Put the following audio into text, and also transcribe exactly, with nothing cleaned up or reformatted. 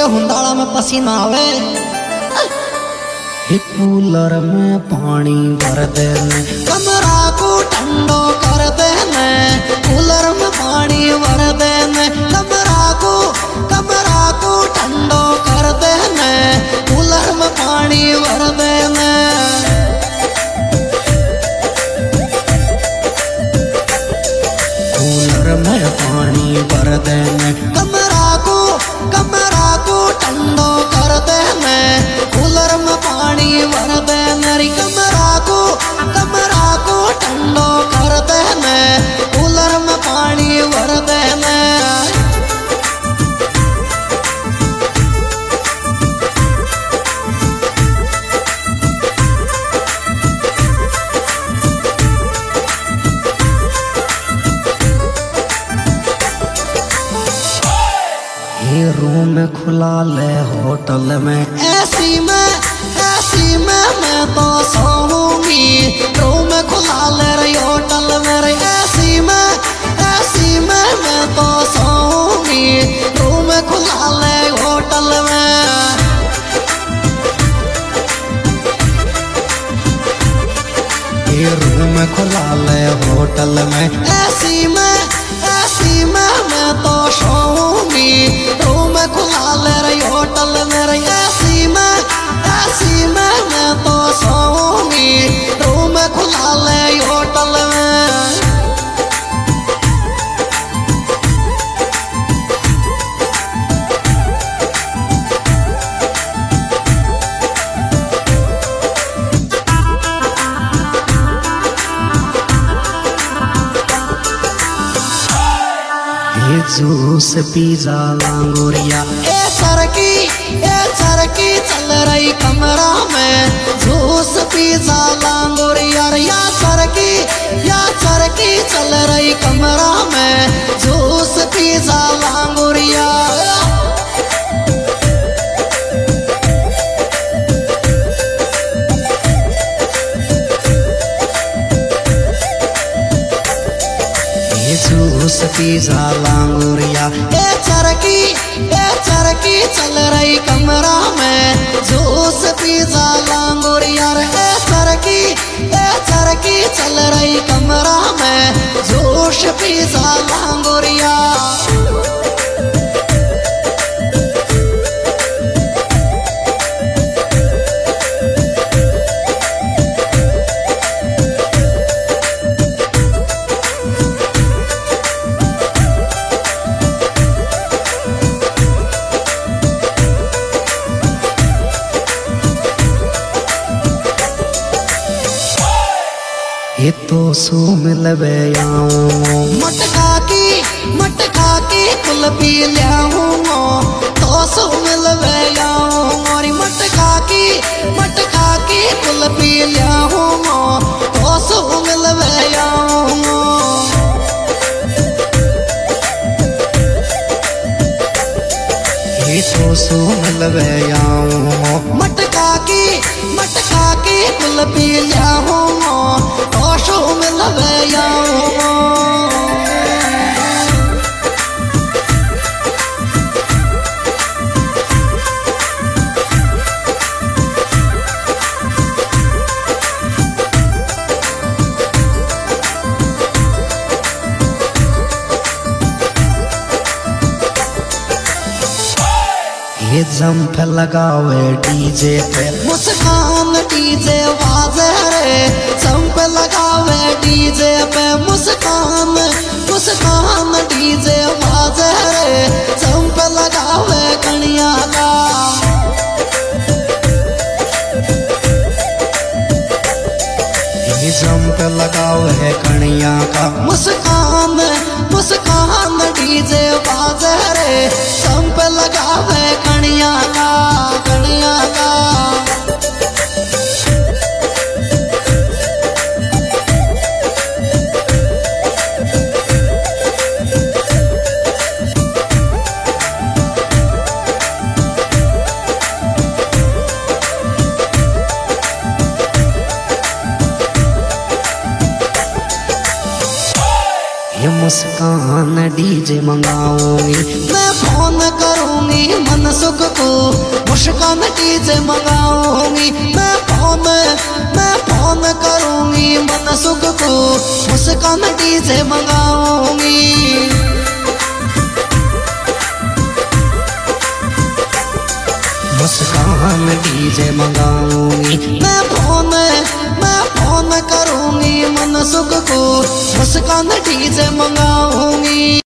हुंडाला में पसीना आवे। कूलर में पानी भर देने कमरा को ठंडो कर देने, कूलर में पानी भर देने कमरा को कमरा को ठंडो कर देने, कूलर में पानी भर देने। कूलर में पानी भर देने कमरा को कमरा को ठंडो कर देने, कूलर में पानी भर देने रे कमरा को कमरा को ठंडो कर देने, कूलर में पानी भर देने। ये रूम खुला ले होटल में, ऐसी में ऐसी में मैं तो सोऊंगी। रूम खुला ले रही होटल में रे, ऐसी में ऐसी में मैं तो सोऊंगी। रूम खुला ले होटल में, ये रूम खुला ले होटल में, ऐसी में ऐसी में मैं तो सोऊंगी। रूम खुला ले रही होटल में रे, ऐसी में ऐसी में मैं तो सोऊंगी। रूम खुला ले होटल में। जूस पिज़्ज़ा लांगोरिया, ए चरकी ए चरकी चल रही कमरा में। जूस पिज़्ज़ा लांगोरिया या चरकी या चरकी चल रही कमरा में। जूस पिज़्ज़ा लांगोरिया, जूस पिज़्ज़ा लांगोरिया, ए चरकी ए चरकी चल रही कमरा में। जूस पिज़्ज़ा लांगोरिया, ए चरकी ए चरकी चल रही कमरा में। जूस पिज़्ज़ा लांगोरिया। ये तो सो मिलवे आऊं, मटका की मटका की कुल्फी लाऊंगा। तो सो मिलवे आऊं और मटका की मटका की कुल्फी लाऊंगा। तो सो मिलवे आऊंगा। ये तो सो मिलवे आऊं, मटका की मटका की कुल्फी लाऊंगा। तो सो मिलवे आऊंगा। ये जंप लगावे डीजे पे, मुस्कान डीजे वाजे रे। जंप लगावे डीजे पे, मुस्कान मुस्कान डीजे वाजे रे। जंप लगावे कनिया का, ये जंप लगावे कनिया का। मुस्कान मुस्कान डीजे वाजे रे। जंप लगावे कनिया का कनिया का। मुस्कान डीजे मंगाऊंगी, मैं फोन करूंगी मनसुख सुख को मुस्कान डीजे मंगाऊंगी। मैं फोन मैं फोन करूंगी मन सुख को मुस्कान डीजे मंगाऊंगी। मुस्कान डीजे मंगाऊंगी। मैं फोन मैं फोन करूंगी मन सुख को मुस्कान डीजे मंगाऊंगी।